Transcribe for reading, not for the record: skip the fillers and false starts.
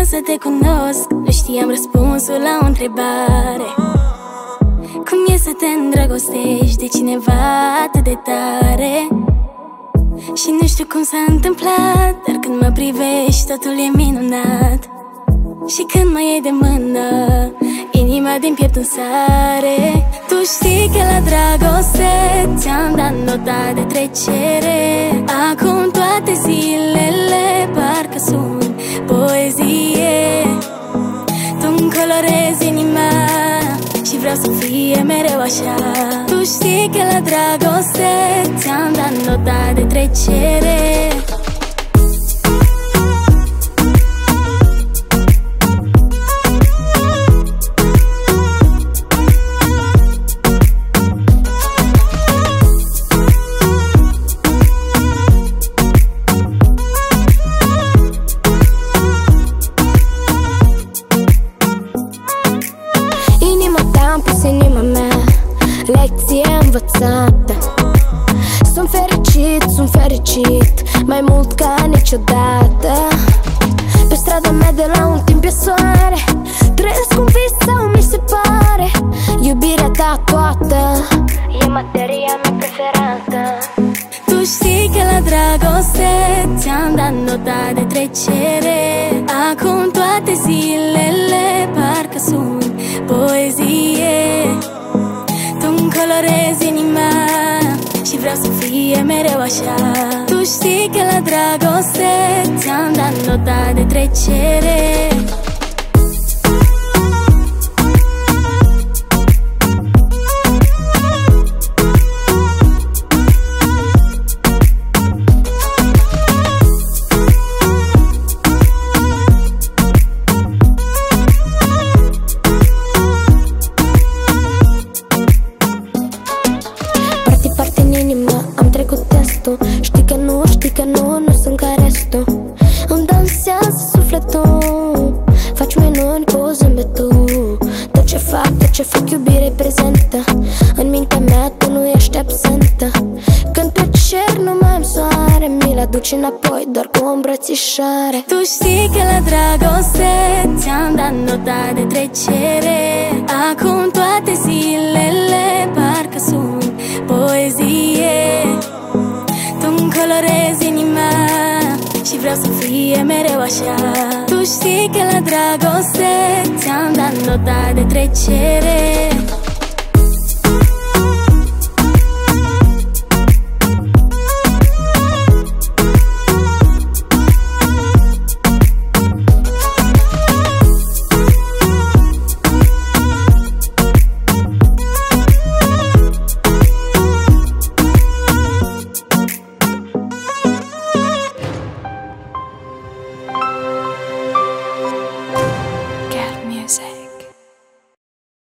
să te cunosc, nu știam răspunsul la o întrebare. Cum e să te îndrăgostești de cineva atât de tare? Și nu știu cum s-a întâmplat, dar când mă privești totul e minunat. Și când mă iei de mână, inima din piept îmi sare. Tu știi că la dragoste ți-am dat nota de trecere. Acum toate zilele parcă sunt poezie. Tu-mi colorezi inima și vreau să fie mereu așa. Tu știi că la dragoste ți-am dat nota de trecere. Am pus inima mea, lecție învățată. Sunt fericit, mai mult ca niciodată. Pe strada mea de la un timp e soare. Trăiesc un vis sau mi se pare. Iubirea ta toată e materia mea preferată. Tu știi că la dragoste ți-am dat nota de trecere. Acum toate zilele parcă sunt poezie. Tu-mi colorezi inima și vreau să fie mereu așa. Tu știi că la dragoste ți-am dat nota de trecere. Am trecut testul. Știi că nu sunt ca restul. Îmi dansează sufletul. Faci minuni cu zâmbetul. Tot ce fac iubire prezentă. În mintea mea tu nu ești absentă. Când pe cer nu mai am soare, mi-l aduci înapoi doar cu o îmbrățișare. Tu știi că la dragoste ți-am dat nota de trecere. Acum toate zilele parcă sunt poezie. Tu-mi colorezi inima și vreau să fie mereu așa. Tu știi că la dragoste ți-am dat nota de trecere.